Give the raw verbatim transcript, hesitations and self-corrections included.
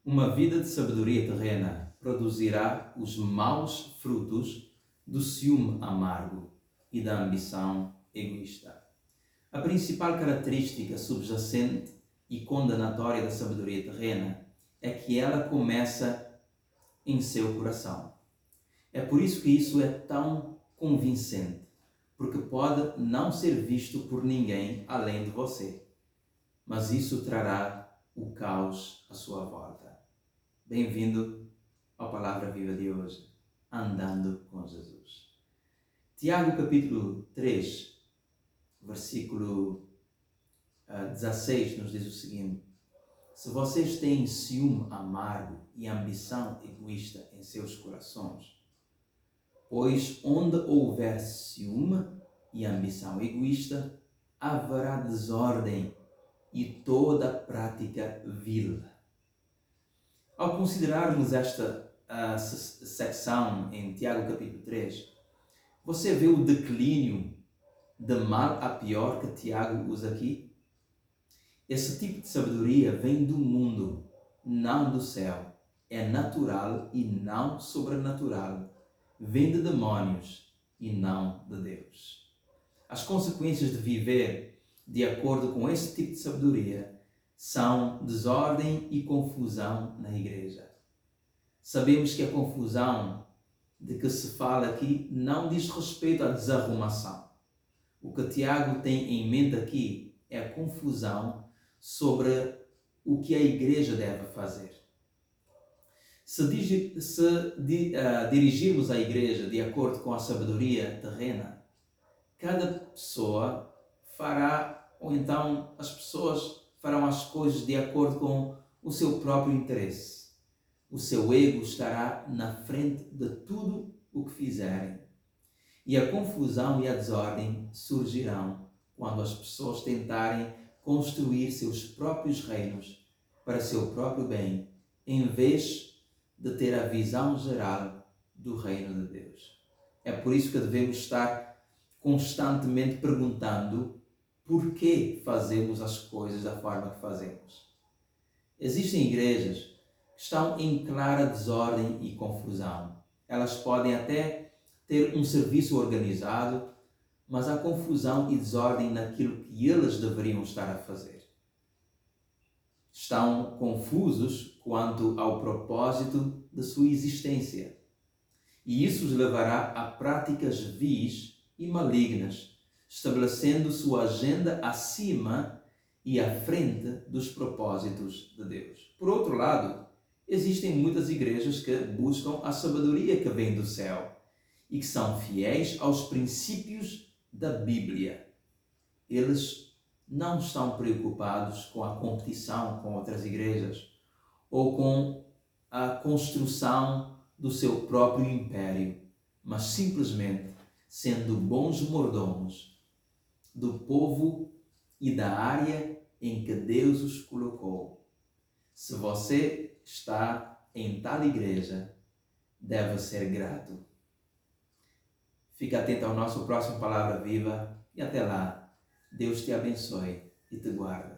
Uma vida de sabedoria terrena produzirá os maus frutos do ciúme amargo e da ambição egoísta. A principal característica subjacente e condenatória da sabedoria terrena é que ela começa em seu coração. É por isso que isso é tão convincente, porque pode não ser visto por ninguém além de você, mas isso trará o caos à sua volta. Bem-vindo à Palavra Viva de hoje, Andando com Jesus. Tiago capítulo três, versículo uh, dezasseis nos diz o seguinte: se vocês têm ciúme amargo e ambição egoísta em seus corações, pois onde houver ciúme e ambição egoísta, haverá desordem e toda prática vil. Ao considerarmos esta uh, secção em Tiago capítulo três, você vê o declínio de mal a pior que Tiago usa aqui? Esse tipo de sabedoria vem do mundo, não do céu. É natural e não sobrenatural. Vem de demónios e não de Deus. As consequências de viver de acordo com esse tipo de sabedoria são desordem e confusão na igreja. Sabemos que a confusão de que se fala aqui não diz respeito à desarrumação. O que Tiago tem em mente aqui é a confusão sobre o que a igreja deve fazer. Se, digi- se di- uh, dirigirmos a igreja de acordo com a sabedoria terrena, cada pessoa fará, ou então as pessoas farão as coisas de acordo com o seu próprio interesse. O seu ego estará na frente de tudo o que fizerem. E a confusão e a desordem surgirão quando as pessoas tentarem construir seus próprios reinos para seu próprio bem, em vez de ter a visão geral do reino de Deus. É por isso que devemos estar constantemente perguntando por que fazemos as coisas da forma que fazemos. Existem igrejas que estão em clara desordem e confusão. Elas podem até ter um serviço organizado, mas há confusão e desordem naquilo que eles deveriam estar a fazer. Estão confusos quanto ao propósito de sua existência. E isso os levará a práticas vis e malignas, estabelecendo sua agenda acima e à frente dos propósitos de Deus. Por outro lado, existem muitas igrejas que buscam a sabedoria que vem do céu e que são fiéis aos princípios da Bíblia. Eles não estão preocupados com a competição com outras igrejas ou com a construção do seu próprio império, mas simplesmente sendo bons mordomos do povo e da área em que Deus os colocou. Se você está em tal igreja, deve ser grato. Fique atento ao nosso próximo Palavra Viva e até lá, Deus te abençoe e te guarde.